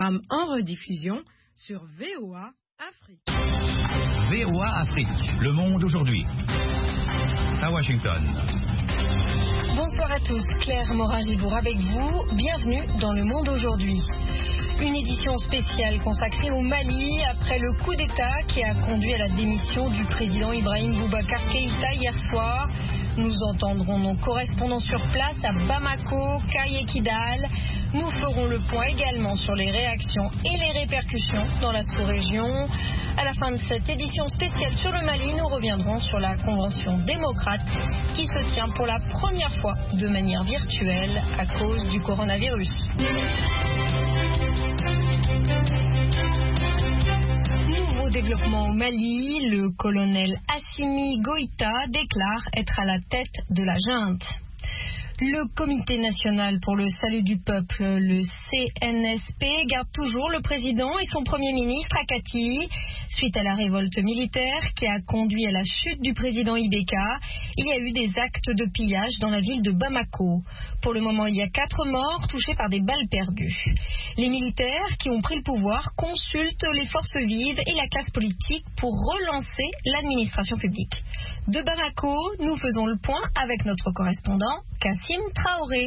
En rediffusion sur VOA Afrique. VOA Afrique, le monde aujourd'hui. À Washington. Bonsoir à tous, Claire Morin-Gibour avec vous. Bienvenue dans Le Monde aujourd'hui. Une édition spéciale consacrée au Mali après le coup d'État qui a conduit à la démission du président Ibrahim Boubacar Keïta hier soir. Nous entendrons nos correspondants sur place à Bamako, Kai et Kidal. Nous ferons le point également sur les réactions et les répercussions dans la sous-région. À la fin de cette édition spéciale sur le Mali, nous reviendrons sur la Convention démocrate qui se tient pour la première fois de manière virtuelle à cause du coronavirus. Nouveau développement au Mali, le colonel Assimi Goïta déclare être à la tête de la junte. Le Comité national pour le salut du peuple, le CNSP, garde toujours le président et son premier ministre à Kati. Suite à la révolte militaire qui a conduit à la chute du président Ibeka, il y a eu des actes de pillage dans la ville de Bamako. Pour le moment, il y a 4 morts touchés par des balles perdues. Les militaires qui ont pris le pouvoir consultent les forces vives et la classe politique pour relancer l'administration publique. De Bamako, nous faisons le point avec notre correspondant, Kassim Traoré.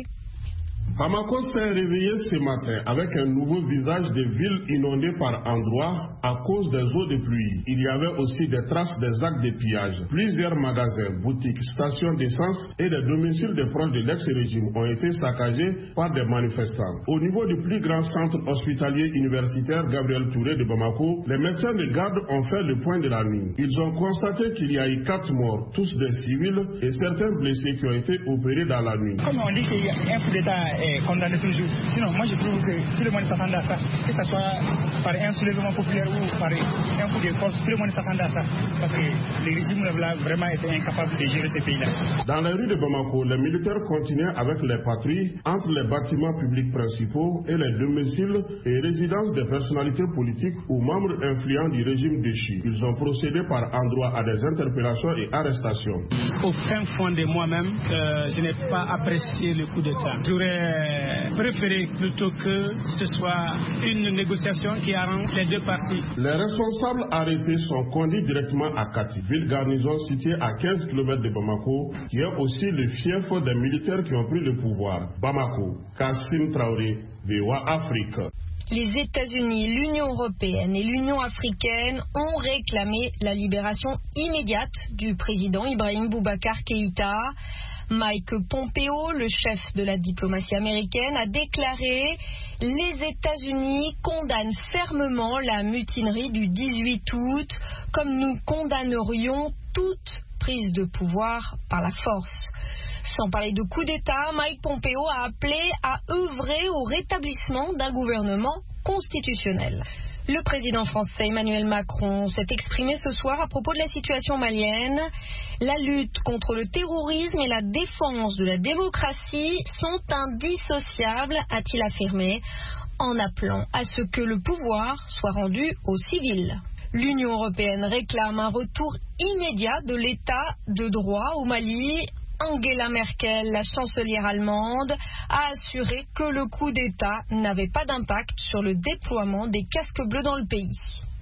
Bamako s'est réveillé ce matin avec un nouveau visage de ville inondée par endroits à cause des eaux de pluie. Il y avait aussi des traces des actes de pillage. Plusieurs magasins, boutiques, stations d'essence et des domiciles de proches de l'ex-régime ont été saccagés par des manifestants. Au niveau du plus grand centre hospitalier universitaire Gabriel Touré de Bamako, les médecins de garde ont fait le point de la nuit. Ils ont constaté qu'il y a eu 4 morts, tous des civils, et certains blessés qui ont été opérés dans la nuit. Comme on dit qu'il y a un coup d'État condamné toujours. Sinon, moi je trouve que tout le monde s'attendait à ça. Que ce soit par un soulèvement populaire ou par un coup de force, tout le monde s'attendait à ça. Parce que le régime là vraiment était incapable de gérer ce pays-là. Dans les rues de Bamako, les militaires continuaient avec les patrouilles entre les bâtiments publics principaux et les domiciles et résidences des personnalités politiques ou membres influents du régime déchu. Ils ont procédé par endroits à des interpellations et arrestations. Au fin fond de moi-même, je n'ai pas apprécié le coup d'État. J'aurais préféré plutôt que ce soit une négociation qui arrange les deux parties. Les responsables arrêtés sont conduits directement à Kati, ville garnison située à 15 km de Bamako, qui est aussi le fief des militaires qui ont pris le pouvoir. Bamako, Kassim Traoré, VOA Afrique. Les États-Unis, l'Union européenne et l'Union africaine ont réclamé la libération immédiate du président Ibrahim Boubacar Keïta. Mike Pompeo, le chef de la diplomatie américaine, a déclaré « Les États-Unis condamnent fermement la mutinerie du 18 août, comme nous condamnerions toute prise de pouvoir par la force ». Sans parler de coup d'État, Mike Pompeo a appelé à œuvrer au rétablissement d'un gouvernement constitutionnel. Le président français Emmanuel Macron s'est exprimé ce soir à propos de la situation malienne. La lutte contre le terrorisme et la défense de la démocratie sont indissociables, a-t-il affirmé, en appelant à ce que le pouvoir soit rendu aux civils. L'Union européenne réclame un retour immédiat de l'état de droit au Mali. Angela Merkel, la chancelière allemande, a assuré que le coup d'État n'avait pas d'impact sur le déploiement des casques bleus dans le pays.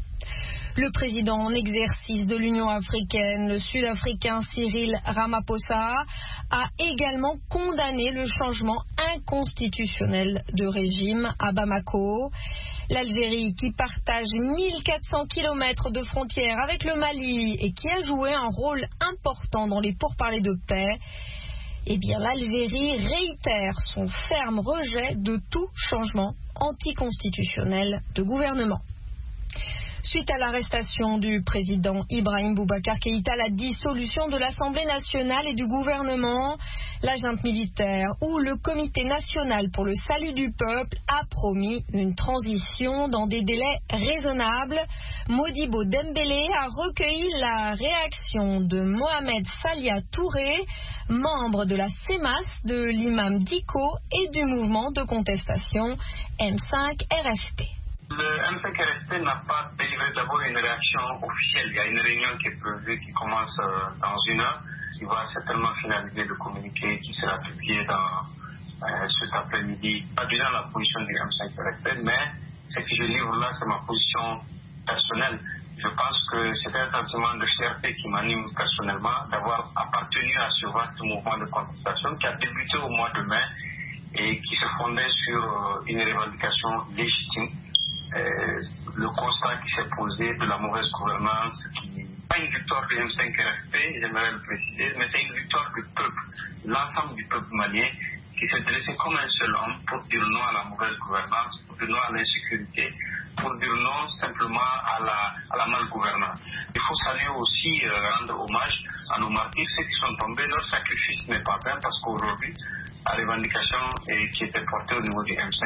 Le président en exercice de l'Union africaine, le Sud-Africain Cyril Ramaphosa, a également condamné le changement inconstitutionnel de régime à Bamako. L'Algérie, qui partage 1400 km de frontières avec le Mali et qui a joué un rôle important dans les pourparlers de paix, l'Algérie réitère son ferme rejet de tout changement anticonstitutionnel de gouvernement. Suite à l'arrestation du président Ibrahim Boubacar Keïta, la dissolution de l'Assemblée nationale et du gouvernement, la junte militaire ou le Comité national pour le salut du peuple a promis une transition dans des délais raisonnables. Modibo Dembélé a recueilli la réaction de Mohamed Salia Touré, membre de la CEMAS, de l'imam Diko et du mouvement de contestation M5 RFP. Le MPKRSP n'a pas délivré d'abord une réaction officielle. Il y a une réunion qui est prévue, qui commence dans 1 heure, qui va certainement finaliser le communiqué qui sera publié dans cet après-midi, pas disant la position du M5RSP, mais c'est je livre là, c'est ma position personnelle. Je pense que c'est un sentiment de fierté qui m'anime personnellement d'avoir appartenu à ce vaste mouvement de contestation qui a débuté au mois de mai et qui se fondait sur une revendication légitime. Le constat qui s'est posé de la mauvaise gouvernance, qui n'est pas une victoire du M5-RFP, j'aimerais le préciser, mais c'est une victoire du peuple, l'ensemble du peuple malien, qui s'est dressé comme un seul homme pour dire non à la mauvaise gouvernance, pour dire non à l'insécurité, pour dire non simplement à la malgouvernance. Il faut saluer aussi, rendre hommage à nos martyrs, ceux qui sont tombés, leur sacrifice n'est pas vain parce qu'aujourd'hui, la revendication qui était portée au niveau du M5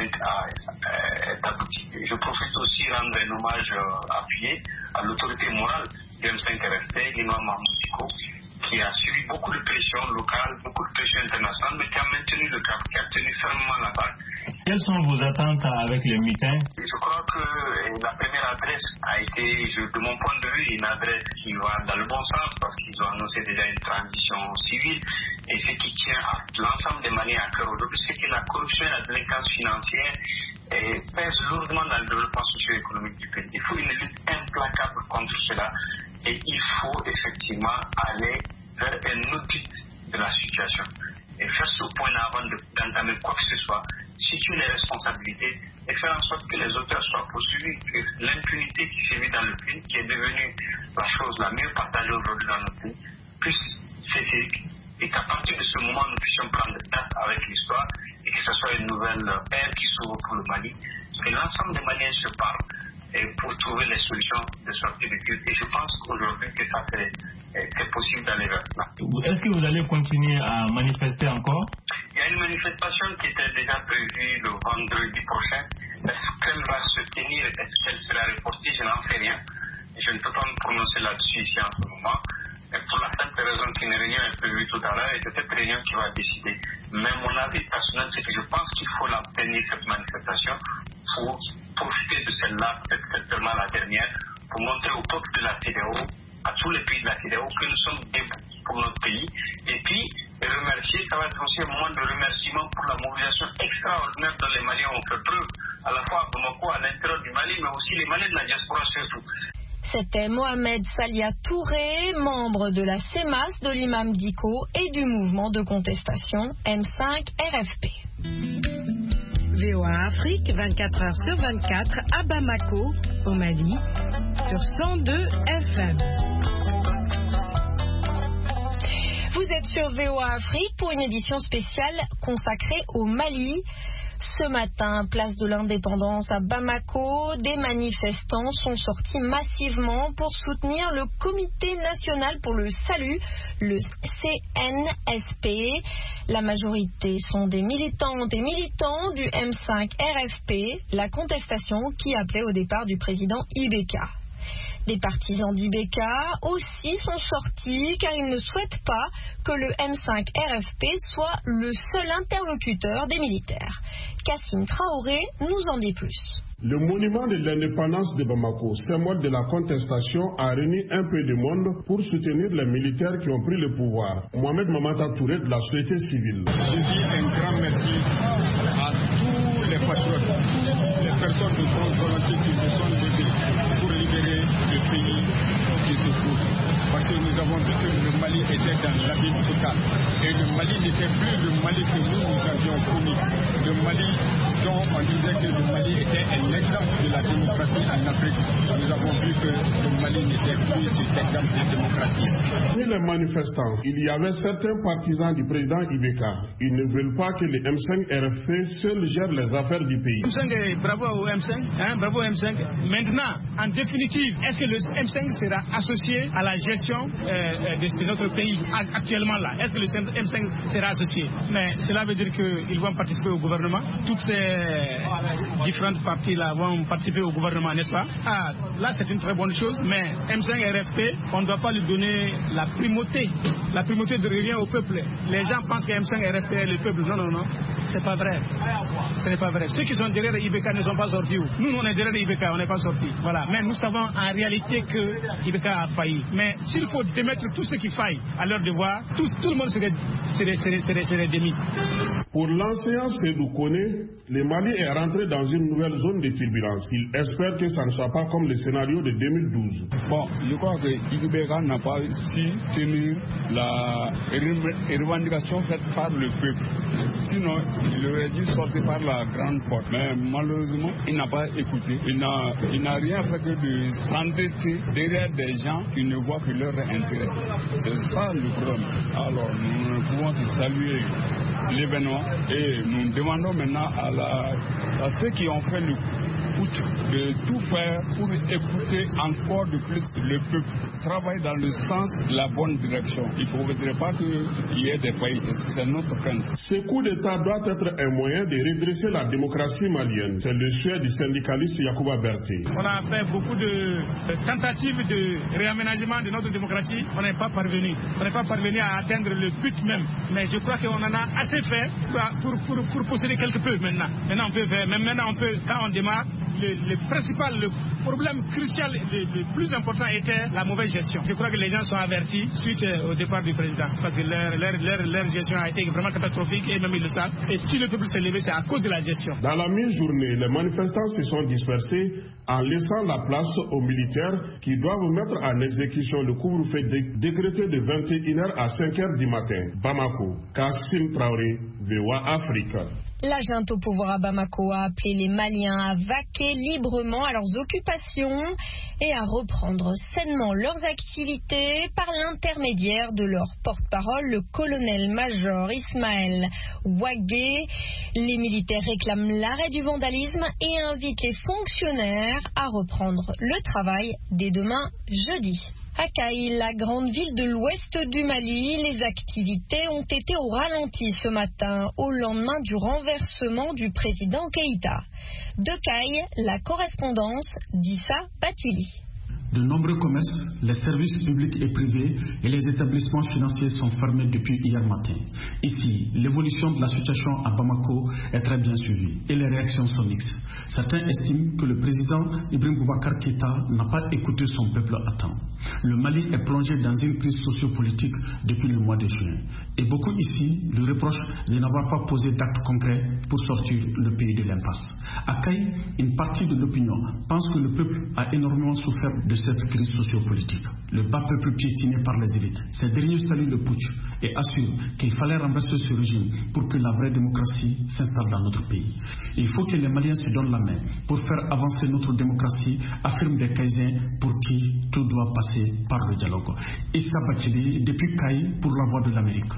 est aboutie. Je profite aussi de rendre un hommage appuyé à l'autorité morale du M5-RFP, l'imam Mahmoud Dicko, qui a subi beaucoup de pression locale, beaucoup de pression internationale, mais qui a maintenu le cap, qui a tenu fermement la barre. Quelles sont vos attentes avec les mutins? Je crois que la première adresse a été, de mon point de vue, une adresse qui va dans le bon sens parce qu'ils ont annoncé déjà une transition civile. Et ce qui tient à l'ensemble des Maliens à cœur aujourd'hui, c'est que la corruption et la délinquance financière pèsent lourdement dans le développement socio-économique du pays. Il faut une lutte implacable contre cela et il faut effectivement aller vers un audit de la situation et faire ce point-là avant d'entamer quoi que ce soit, situer les responsabilités et faire en sorte que les auteurs soient poursuivis, que l'impunité qui sévit dans le pays, qui est devenue la chose la mieux partagée aujourd'hui dans notre pays, puisse cesser et qu'à partir de ce moment, nous puissions prendre date avec l'histoire et que ce soit une nouvelle ère qui s'ouvre pour le Mali, que l'ensemble des Maliens se parlent pour trouver les solutions de sortie de crise. Et je pense qu'aujourd'hui que ça c'est possible d'aller vers cela. Est-ce que vous allez continuer à manifester encore? Il y a une manifestation qui était déjà prévue le vendredi prochain. Est-ce qu'elle va se tenir? Est-ce qu'elle sera reportée? Je n'en sais rien. Je ne peux pas me prononcer là-dessus ici en ce moment. Et pour la simple raison qu'une réunion est prévue tout à l'heure et c'est cette réunion qui va décider. Mais mon avis personnel, c'est que je pense qu'il faut l'obtenir, cette manifestation, pour profiter de celle-là, peut-être seulement la dernière, pour montrer au peuple de la CEDEAO, à tous les pays de la CEDEAO, que nous sommes debout pour notre pays. Et puis, remercier, ça va être aussi un moment de remerciement pour la mobilisation extraordinaire dont les Maliens ont fait preuve, à la fois à Bamako, à l'intérieur du Mali, mais aussi les Maliens de la diaspora surtout. C'était Mohamed Salia Touré, membre de la CEMAS, de l'imam Dicko et du mouvement de contestation M5-RFP. VOA Afrique, 24 heures sur 24, à Bamako, au Mali, sur 102 FM. Vous êtes sur VOA Afrique pour une édition spéciale consacrée au Mali. Ce matin, place de l'Indépendance à Bamako, des manifestants sont sortis massivement pour soutenir le Comité national pour le salut, le CNSP. La majorité sont des militantes et militants du M5-RFP, la contestation qui appelait au départ du président Ibeka. Des partisans d'Ibeka aussi sont sortis car ils ne souhaitent pas que le M5-RFP soit le seul interlocuteur des militaires. Kassim Traoré nous en dit plus. Le monument de l'indépendance de Bamako, symbole de la contestation, a réuni un peu de monde pour soutenir les militaires qui ont pris le pouvoir. Mohamed Mamata Touré de la société civile. Je dis un grand merci à tous les patriotes, les personnes de grande volonté qui se sont levées pour libérer le pays qui se trouve. Parce que nous avons vu que le Mali était dans l'abîme total. Et le Mali n'était plus le Mali que nous avions connu. Le Mali dont on disait que le Mali était un exemple de la démocratie en Afrique. Nous avons vu que le Mali n'était plus cet exemple de démocratie. Parmi les manifestants, il y avait certains partisans du président Ibeka. Ils ne veulent pas que le M5-RFP seul gère les affaires du pays. M5, bravo au M5, bravo au M5. Maintenant, en définitive, est-ce que le M5 sera associé à la gestion de notre pays actuellement là? Est-ce que le M5 sera associé? Mais cela veut dire qu'ils vont participer au gouvernement. Toutes ces différentes parties là vont participer au gouvernement, n'est-ce pas? là c'est une très bonne chose, mais M5 RFP, on ne doit pas lui donner la primauté. La primauté de revient au peuple. Les gens pensent que M5 RFP est le peuple. Non, c'est pas vrai. Ce n'est pas vrai. Ceux qui sont derrière IBK ne sont pas sortis. Nous, on est derrière IBK, on n'est pas sortis. Voilà. Mais nous savons en réalité que IBK a failli. Mais s'il faut démettre tout ce qui faille à leur devoir, tout le monde serait démis. Pour l'enseignant Seydou Kone, le Mali est rentré dans une nouvelle zone de turbulence. Il espère que ça ne soit pas comme le scénario de 2012. Bon, je crois que IBK n'a pas su tenir la revendication faite par le peuple. Sinon, il aurait dû sortir par la grande porte. Mais malheureusement, il n'a pas écouté. Il n'a rien fait que de s'endetter derrière des gens qui ne voient que leur intérêt. C'est ça le problème. Alors, nous ne pouvons que saluer l'événement et nous demandons maintenant à ceux qui ont fait le putsch de tout faire pour écouter encore de plus le peuple, travailler dans le sens de la bonne direction. Il ne faudrait pas qu'il y ait des faillites, c'est notre crainte. Ce coup d'État doit être un moyen de redresser la démocratie malienne. C'est le souhait du syndicaliste Yacouba Berté. On a fait beaucoup de tentatives de réaménagement de notre démocratie. On n'est pas parvenu. On n'est pas parvenu à atteindre le but même. Mais je crois qu'on en a assez fait pour posséder quelque peu maintenant. Maintenant on peut faire. Même maintenant on peut, quand on démarre, le problème crucial, le plus important était la mauvaise gestion. Je crois que les gens sont avertis suite au départ du président. Parce que leur gestion a été vraiment catastrophique et même ils le savent. Et si le peuple s'est levé, c'est à cause de la gestion. Dans la mi-journée, les manifestants se sont dispersés en laissant la place aux militaires qui doivent mettre en exécution le couvre-feu décrété de 21h à 5h du matin. Bamako, Kassim Traoré, VOA Afrique. La junte au pouvoir à Bamako a appelé les Maliens à vaquer librement à leurs occupations et à reprendre sainement leurs activités par l'intermédiaire de leur porte-parole, le colonel-major Ismaël Ouagé. Les militaires réclament l'arrêt du vandalisme et invitent les fonctionnaires à reprendre le travail dès demain jeudi. À Kaï, la grande ville de l'ouest du Mali, les activités ont été au ralenti ce matin, au lendemain du renversement du président Keïta. De Kaï, la correspondance d'Issa Batuli. De nombreux commerces, les services publics et privés et les établissements financiers sont fermés depuis hier matin. Ici, l'évolution de la situation à Bamako est très bien suivie et les réactions sont mixtes. Certains estiment que le président Ibrahim Boubacar Keïta n'a pas écouté son peuple à temps. Le Mali est plongé dans une crise sociopolitique depuis le mois de juin. Et beaucoup ici lui reprochent de n'avoir pas posé d'actes concrets pour sortir le pays de l'impasse. À Kaï, une partie de l'opinion pense que le peuple a énormément souffert de cette crise sociopolitique. Le bas peuple piétiné par les élites. Ces derniers saluent le putsch et assurent qu'il fallait renverser ce régime pour que la vraie démocratie s'installe dans notre pays. Il faut que les Maliens se donnent la main pour faire avancer notre démocratie, affirment des Kaïsiens pour qui tout doit passer par le dialogue. Issa Batili, depuis Kaï pour la Voix de l'Amérique.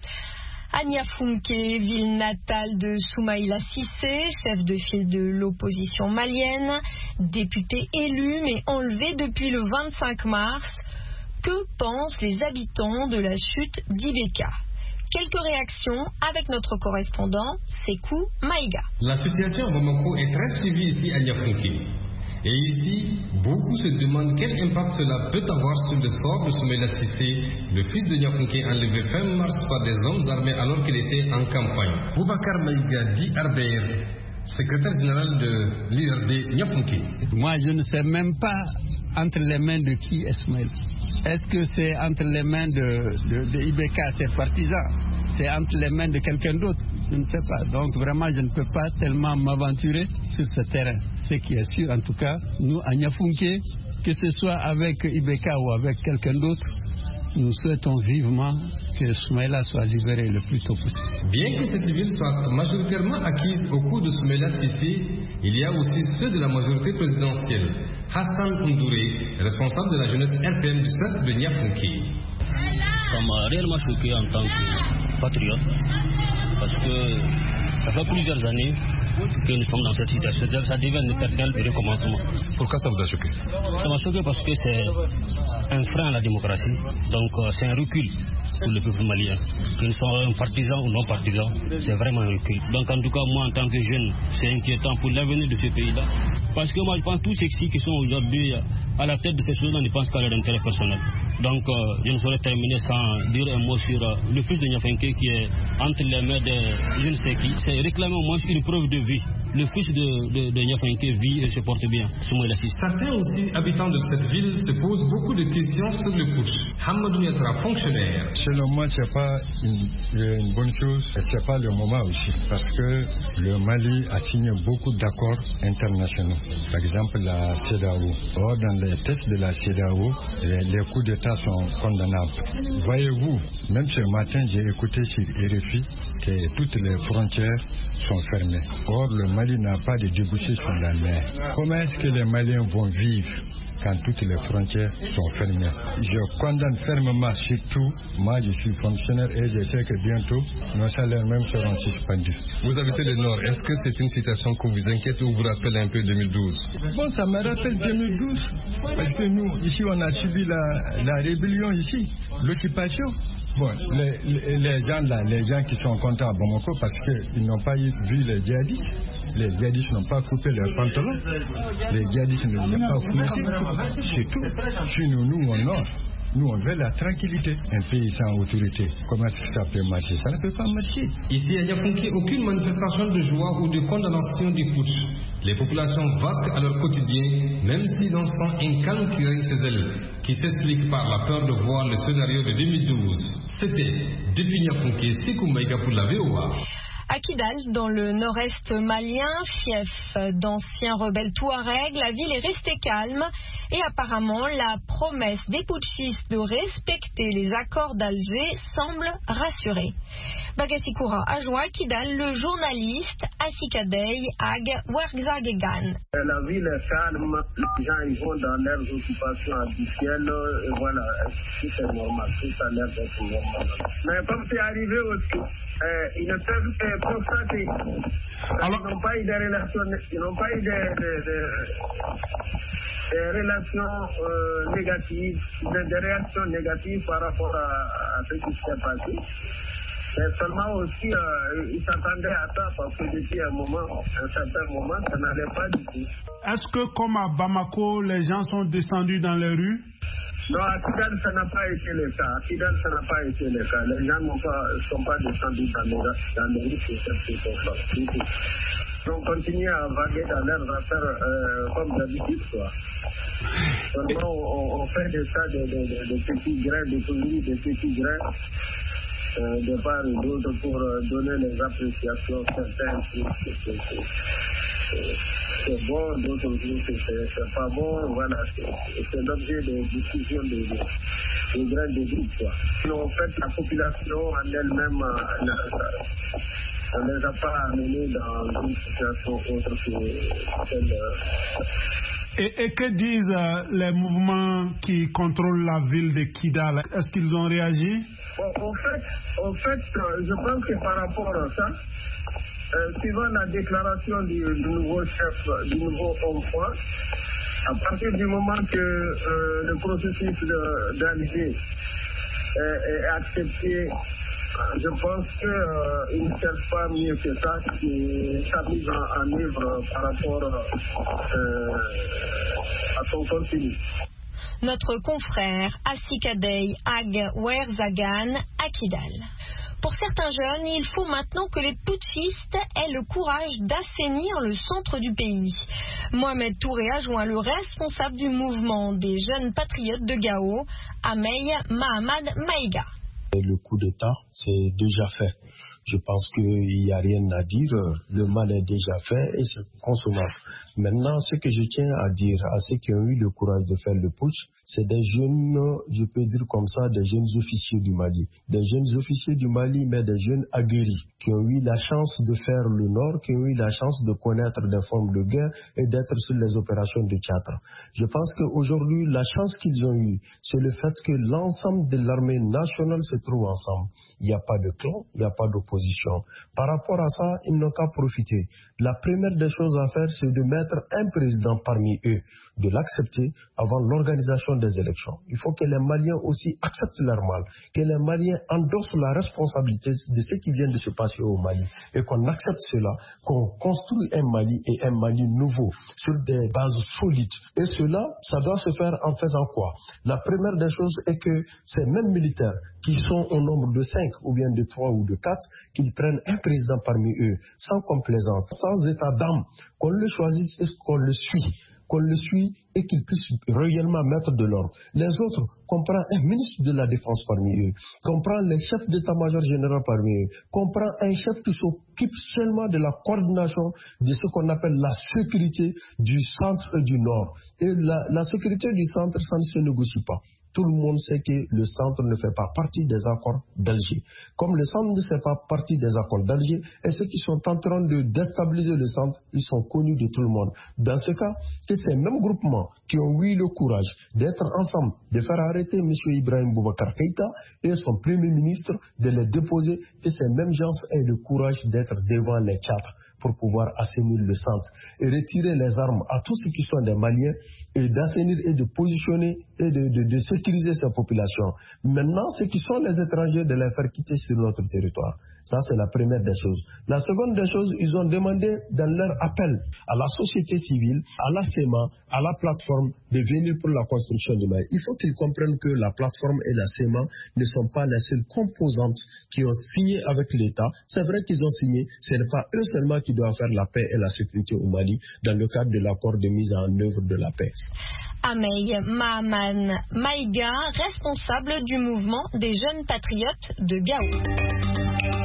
À Niafounké, ville natale de Soumaïla Cissé, chef de file de l'opposition malienne, député élu mais enlevé depuis le 25 mars. Que pensent les habitants de la chute d'IBK? Quelques réactions avec notre correspondant, Sekou Maïga. La situation à Bamako est très suivie ici à Niafounké. Et ici, beaucoup se demandent quel impact cela peut avoir sur le sort de Soumaïla Cissé, le fils de Niafounké enlevé fin mars par des hommes armés alors qu'il était en campagne. Boubacar Maïga dit Arbeir, secrétaire général de l'IRD Niafounké. Moi, je ne sais même pas entre les mains de qui est Soumaïla. Est-ce que c'est entre les mains de IBK, ses partisans? C'est entre les mains de quelqu'un d'autre? Je ne sais pas. Donc vraiment, je ne peux pas tellement m'aventurer sur ce terrain. Ce qui est sûr, en tout cas, nous, à Niafounké, que ce soit avec IBK ou avec quelqu'un d'autre, nous souhaitons vivement que Soumaïla soit libéré le plus tôt possible. Bien que cette ville soit majoritairement acquise au cours de Soumaïla Cissé, il y a aussi ceux de la majorité présidentielle. Hassan Undouré, responsable de la jeunesse RPM du cercle de Niafounké. Ça m'a réellement choqué en tant que patriote, parce que ça fait plusieurs années que nous sommes dans cette situation. Ça devient une période de recommencement. Pourquoi ça vous a choqué? Ça m'a choqué parce que c'est un frein à la démocratie, donc c'est un recul pour le peuple malien. Que nous soyons partisans ou non partisans, c'est vraiment un recul. Donc en tout cas, moi en tant que jeune, c'est inquiétant pour l'avenir de ce pays-là. Parce que moi je pense que tous ceux qui sont aujourd'hui à la tête de ces choses-là ne pensent qu'à leur intérêt personnel. Donc je ne saurais terminer sans dire un mot sur le fils de Niafinké qui est entre les mains de je ne sais qui. C'est réclamer au moins une preuve de vie. Le fils de Niafinké vit et se porte bien. Certains aussi, habitants de cette ville, se posent beaucoup de questions sur le putsch. Hamadou Niatra, fonctionnaire. Selon moi, ce n'est pas une bonne chose et ce n'est pas le moment aussi. Parce que le Mali a signé beaucoup d'accords internationaux. Par exemple, la CEDEAO. Or, dans les textes de la CEDEAO, les coups d'État sont condamnables. Voyez-vous, même ce matin, j'ai écouté sur RFI que toutes les frontières sont fermées. Or, le Mali n'a pas de débouchés sur la mer. Comment est-ce que les Maliens vont vivre quand toutes les frontières sont fermées? Je condamne fermement, surtout, moi je suis fonctionnaire et je sais que bientôt nos salaires même seront suspendus. Vous habitez le Nord, est-ce que c'est une situation qui vous inquiète ou vous rappelle un peu 2012? Bon, ça me rappelle 2012, parce que nous, ici, on a subi la rébellion ici, l'occupation. Bon, les gens qui sont contents à Bamako parce qu'ils n'ont pas vu les djihadistes. Les djihadistes n'ont pas coupé leurs pantalons. Les djihadistes ne l'ont pas fouetté. C'est tout. Sinon, nous, au Nord, nous, on veut la tranquillité. Un pays sans autorité, comment est-ce que ça peut marcher? Ça ne peut pas marcher. Ici, à Niafinké, aucune manifestation de joie ou de condamnation du putsch. Les populations vaquent à leur quotidien, même si l'on sent un calme qui règne chez elles, qui s'explique par la peur de voir le scénario de 2012. C'était depuis Niafinké, Sekou Maïga pour la VOA. À Kidal, dans le nord-est malien, fief d'anciens rebelles touaregs, la ville est restée calme et apparemment la promesse des putschistes de respecter les accords d'Alger semble rassurer. Bagasikoura a joint à Kidal le journaliste Asikadei Ag Werzagegan. La ville est calme, les gens ils vont dans leurs occupations habituelles, et voilà, tout est normal, tout a l'air d'être normal. Mais comme c'est arrivé aussi, ils ne peuvent que constater. Alors, ils n'ont pas eu des relations, négatives, des réactions négatives par rapport à ce qui s'est passé. Mais seulement aussi, ils s'attendaient à ça parce que depuis un certain moment, ça n'allait pas du tout. Est-ce que comme à Bamako, les gens sont descendus dans les rues? Non, à Kidal, ça n'a pas été le cas. À Kidal, ça n'a pas été le cas. Les gens ne sont pas descendus dans les rues pour cette circonstance. Donc, continuer à vaguer dans leurs affaires comme d'habitude, quoi. Seulement, on fait des tas de petits grains, de petits grains. De part et d'autre pour donner les appréciations certaines. C'est bon, d'autres disent que c'est pas bon. Voilà, c'est l'objet de discussion de grains de groupe, quoi. En fait, la population en elle-même ne les a pas amenés dans une situation autre que celle. Et que disent les mouvements qui contrôlent la ville de Kidal? Est-ce qu'ils ont réagi? Bon, en fait, je pense que par rapport à ça, suivant la déclaration du nouveau chef, du nouveau homme fort, à partir du moment que le processus d'Alger est accepté, je pense qu'il ne cherche pas mieux que ça, qui sa mise en œuvre par rapport à son contenu. Notre confrère Asikadei Ag Werzagan à Kidal. Pour certains jeunes, il faut maintenant que les putschistes aient le courage d'assainir le centre du pays. Mohamed Touré a joint le responsable du mouvement des jeunes patriotes de Gao, Amey Mahamad Maïga. Le coup d'État, c'est déjà fait. Je pense qu'il n'y a rien à dire. Le mal est déjà fait et c'est consommable. Maintenant, ce que je tiens à dire à ceux qui ont eu le courage de faire le putsch, c'est des jeunes, je peux dire comme ça, des jeunes officiers du Mali. Des jeunes officiers du Mali, mais des jeunes aguerris, qui ont eu la chance de faire le Nord, qui ont eu la chance de connaître des formes de guerre et d'être sur les opérations de théâtre. Je pense qu'aujourd'hui, la chance qu'ils ont eue, c'est le fait que l'ensemble de l'armée nationale se trouve ensemble. Il n'y a pas de clan, il n'y a pas d'opposition. Par rapport à ça, ils n'ont qu'à profiter. la première des choses à faire, c'est de mettre un président parmi eux, de l'accepter avant l'organisation des élections. Il faut que les Maliens aussi acceptent leur mal, que les Maliens endossent la responsabilité de ce qui vient de se passer au Mali et qu'on accepte cela, qu'on construit un Mali et un Mali nouveau sur des bases solides. Et cela, ça doit se faire en faisant quoi? La première des choses est que ces mêmes militaires qui sont au nombre de 5 ou bien de 3 ou de 4, qu'ils prennent un président parmi eux, sans complaisance, sans état d'âme, qu'on le choisisse et qu'on le suit et qu'il puisse réellement mettre de l'ordre. Les autres, qu'on prend un ministre de la Défense parmi eux, qu'on prend les chefs d'état-major général parmi eux, qu'on prend un chef qui s'occupe seulement de la coordination de ce qu'on appelle la sécurité du centre et du nord. Et la sécurité du centre, ça ne se négocie pas. Tout le monde sait que le centre ne fait pas partie des accords d'Alger. Comme le centre ne fait pas partie des accords d'Alger, et ceux qui sont en train de déstabiliser le centre, ils sont connus de tout le monde. Dans ce cas, que ces mêmes groupements qui ont eu le courage d'être ensemble, de faire arrêter M. Ibrahim Boubacar Keïta et son premier ministre, de les déposer, que ces mêmes gens aient le courage d'être devant les cadres pour pouvoir assainir le centre et retirer les armes à tous ceux qui sont des Maliens et d'assainir et de positionner et de sécuriser ces populations. Maintenant, ceux qui sont les étrangers, de les faire quitter sur notre territoire. Ça, c'est la première des choses. La seconde des choses, ils ont demandé dans leur appel à la société civile, à la SEMA, à la plateforme, de venir pour la construction du Mali. Il faut qu'ils comprennent que la plateforme et la SEMA ne sont pas les seules composantes qui ont signé avec l'État. C'est vrai qu'ils ont signé, ce n'est pas eux seulement qui doivent faire la paix et la sécurité au Mali dans le cadre de l'accord de mise en œuvre de la paix. Amey Mahaman Maïga, responsable du mouvement des jeunes patriotes de Gao.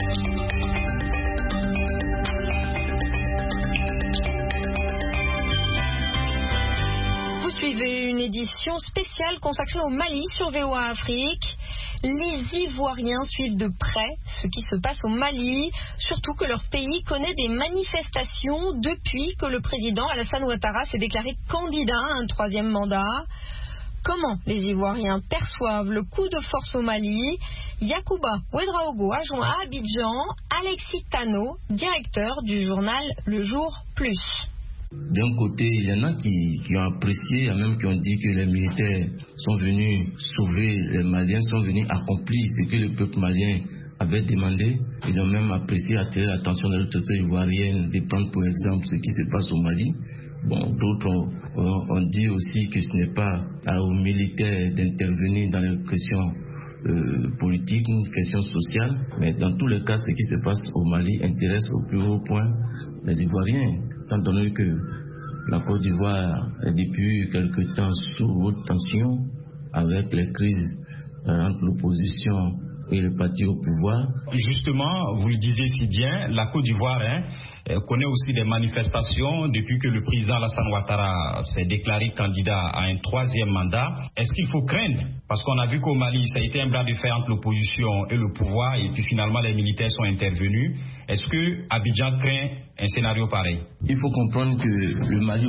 Vous suivez une édition spéciale consacrée au Mali sur VOA Afrique. Les Ivoiriens suivent de près ce qui se passe au Mali, surtout que leur pays connaît des manifestations depuis que le président Alassane Ouattara s'est déclaré candidat à un 3e mandat. Comment les Ivoiriens perçoivent le coup de force au Mali? Yacouba Ouedraogo a joint à Abidjan Alexis Tano, directeur du journal Le Jour Plus. D'un côté, il y en a qui ont apprécié, il y en a même qui ont dit que les militaires sont venus sauver les Maliens, sont venus accomplir ce que le peuple malien avait demandé. Ils ont même apprécié, attirer l'attention de l'autorité ivoirienne de prendre pour exemple ce qui se passe au Mali. Bon, d'autres ont dit aussi que ce n'est pas aux militaires d'intervenir dans les questions politique, une question sociale, mais dans tous les cas, ce qui se passe au Mali intéresse au plus haut point les Ivoiriens, étant donné que la Côte d'Ivoire est depuis quelque temps sous haute tension avec les crises entre l'opposition et le parti au pouvoir. Justement, vous le disiez si bien, la Côte d'Ivoire connaît aussi des manifestations depuis que le président Alassane Ouattara s'est déclaré candidat à un 3e mandat. Est-ce qu'il faut craindre? Parce qu'on a vu qu'au Mali, ça a été un bras de fer entre l'opposition et le pouvoir, et puis finalement les militaires sont intervenus. Est-ce que Abidjan craint un scénario pareil? Il faut comprendre que le Mali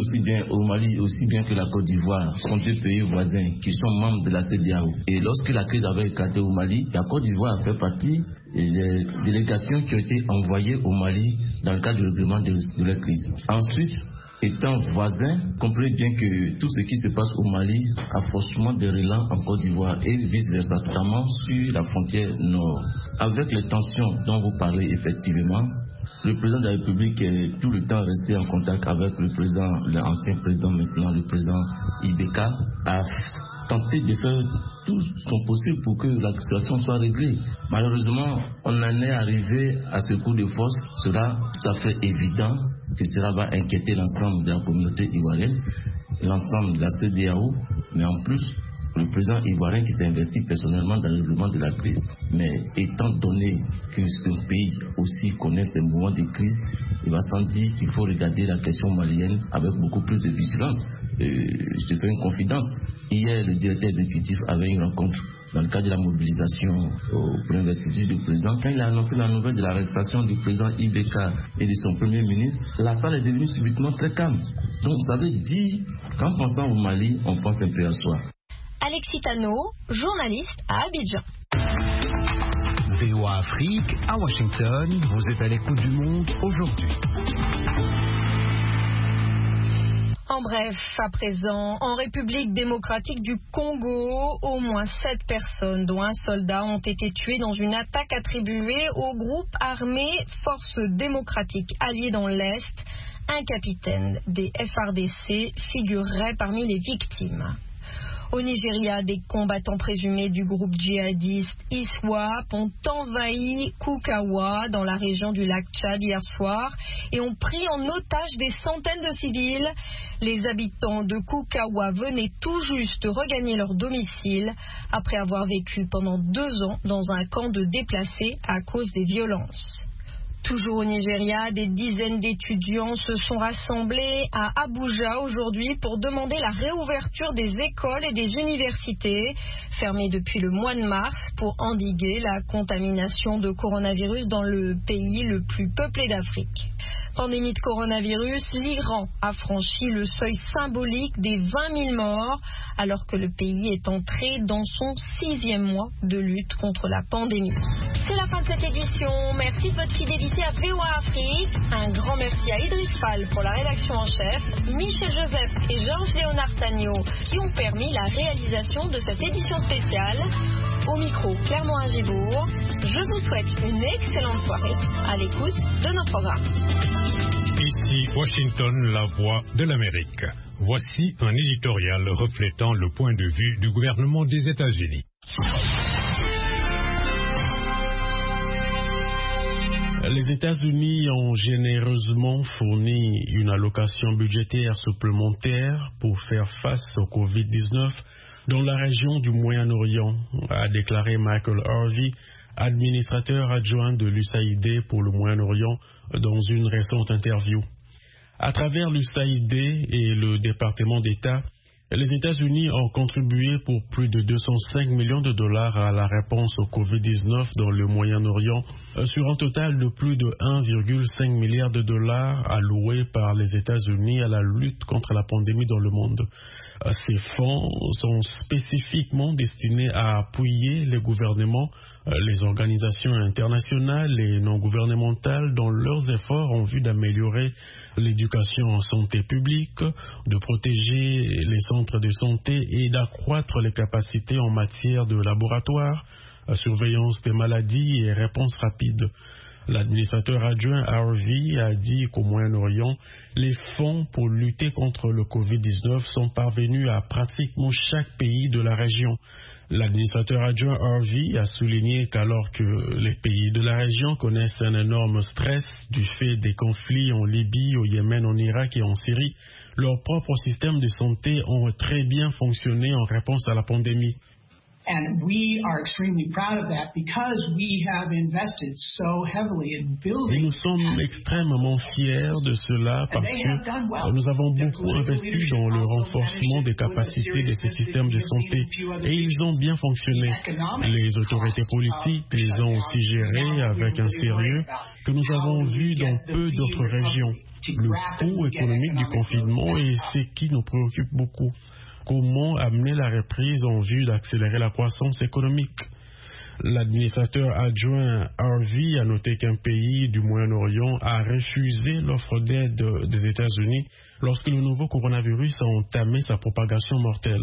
aussi bien que la Côte d'Ivoire sont deux pays voisins qui sont membres de la CEDEAO. Et lorsque la crise avait éclaté au Mali, la Côte d'Ivoire a fait partie des délégations qui ont été envoyées au Mali dans le cadre du règlement de la crise. Ensuite, étant voisins, comprenez bien que tout ce qui se passe au Mali a forcément des relents en Côte d'Ivoire et vice-versa, notamment sur la frontière nord. Avec les tensions dont vous parlez effectivement, le président de la République est tout le temps resté en contact avec le président, l'ancien président maintenant, le président Ibeka, a tenté de faire tout son possible pour que la situation soit réglée. Malheureusement, on en est arrivé à ce coup de force. Sera tout à fait évident que cela va inquiéter l'ensemble de la communauté ivoirienne, l'ensemble de la CEDEAO, mais en plus, le président ivoirien qui s'est investi personnellement dans le règlement de la crise. Mais étant donné que ce pays aussi connaît ces moments de crise, il va sans dire qu'il faut regarder la question malienne avec beaucoup plus de vigilance. Je te fais une confidence. Hier, le directeur exécutif avait une rencontre dans le cadre de la mobilisation pour l'investiture du président. Quand il a annoncé la nouvelle de l'arrestation du président Ibeka et de son premier ministre, la salle est devenue subitement très calme. Donc, ça veut dire qu'en pensant au Mali, on pense un peu à soi. Alexis Tano, journaliste à Abidjan. VOA Afrique, à Washington, vous êtes à l'écoute du monde aujourd'hui. En bref, à présent, en République démocratique du Congo, au moins 7 personnes, dont un soldat, ont été tuées dans une attaque attribuée au groupe armé Forces démocratiques alliées dans l'Est. Un capitaine des FARDC figurerait parmi les victimes. Au Nigeria, des combattants présumés du groupe djihadiste ISWAP ont envahi Kukawa dans la région du lac Tchad hier soir et ont pris en otage des centaines de civils. Les habitants de Kukawa venaient tout juste de regagner leur domicile après avoir vécu pendant 2 ans dans un camp de déplacés à cause des violences. Toujours au Nigeria, des dizaines d'étudiants se sont rassemblés à Abuja aujourd'hui pour demander la réouverture des écoles et des universités fermées depuis le mois de mars pour endiguer la contamination de coronavirus dans le pays le plus peuplé d'Afrique. Pandémie de coronavirus, l'Iran a franchi le seuil symbolique des 20 000 morts alors que le pays est entré dans son 6e mois de lutte contre la pandémie. C'est la fin de cette édition. Merci de votre fidélité à VOA Afrique. Un grand merci à Idriss Fall pour la rédaction en chef, Michel Joseph et Georges-Léonard Tagno qui ont permis la réalisation de cette édition spéciale. Au micro, Clermont Ingébourg. Je vous souhaite une excellente soirée à l'écoute de nos programmes. Ici Washington, la voix de l'Amérique. Voici un éditorial reflétant le point de vue du gouvernement des États-Unis. Les États-Unis ont généreusement fourni une allocation budgétaire supplémentaire pour faire face au Covid-19 dans la région du Moyen-Orient, a déclaré Michael Harvey, administrateur adjoint de l'USAID pour le Moyen-Orient, dans une récente interview. À travers l'USAID et le département d'État, les États-Unis ont contribué pour plus de 205 millions de dollars à la réponse au Covid-19 dans le Moyen-Orient, sur un total de plus de 1,5 milliard de dollars alloués par les États-Unis à la lutte contre la pandémie dans le monde. Ces fonds sont spécifiquement destinés à appuyer les gouvernements, les organisations internationales et non gouvernementales dans leurs efforts en vue d'améliorer l'éducation en santé publique, de protéger les centres de santé et d'accroître les capacités en matière de laboratoire, surveillance des maladies et réponse rapide. L'administrateur adjoint Harvey a dit qu'au Moyen-Orient, les fonds pour lutter contre le Covid-19 sont parvenus à pratiquement chaque pays de la région. L'administrateur adjoint Harvey a souligné qu'alors que les pays de la région connaissent un énorme stress du fait des conflits en Libye, au Yémen, en Irak et en Syrie, leurs propres systèmes de santé ont très bien fonctionné en réponse à la pandémie. And we are extremely proud of that because we have invested so heavily in building. Et nous sommes extrêmement fiers de cela parce que nous avons beaucoup investi dans le renforcement des capacités de ces systèmes de santé et ils ont bien fonctionné. Les autorités politiques les ont aussi gérés avec un sérieux que nous avons vu dans peu d'autres régions. Le coût économique du confinement est ce qui nous préoccupe beaucoup. Comment amener la reprise en vue d'accélérer la croissance économique? L'administrateur adjoint Harvey a noté qu'un pays du Moyen-Orient a refusé l'offre d'aide des États-Unis lorsque le nouveau coronavirus a entamé sa propagation mortelle.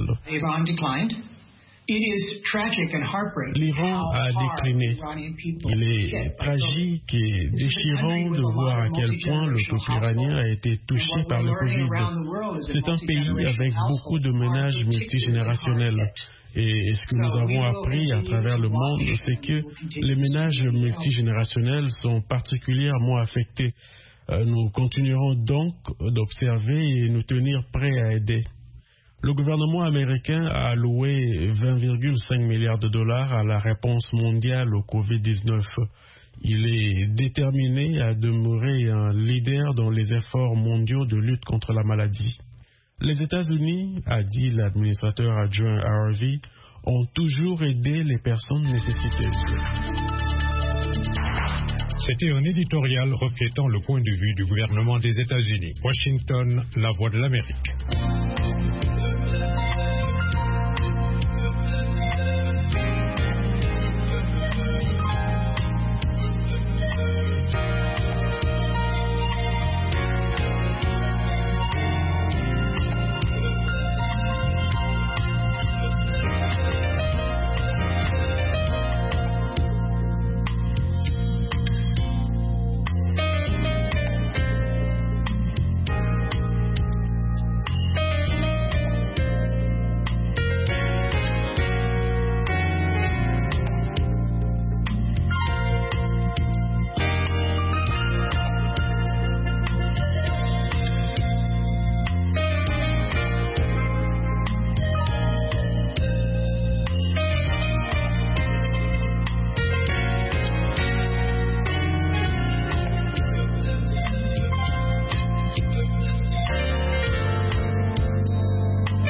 L'Iran a décliné. Il est tragique et déchirant de voir à quel point le peuple iranien a été touché par le Covid. C'est un pays avec beaucoup de ménages multigénérationnels. Et ce que nous avons appris à travers le monde, c'est que les ménages multigénérationnels sont particulièrement affectés. Nous continuerons donc d'observer et nous tenir prêts à aider. Le gouvernement américain a alloué 20,5 milliards de dollars à la réponse mondiale au Covid-19. Il est déterminé à demeurer un leader dans les efforts mondiaux de lutte contre la maladie. Les États-Unis, a dit l'administrateur adjoint Harvey, ont toujours aidé les personnes nécessiteuses. C'était un éditorial reflétant le point de vue du gouvernement des États-Unis. Washington, la voix de l'Amérique.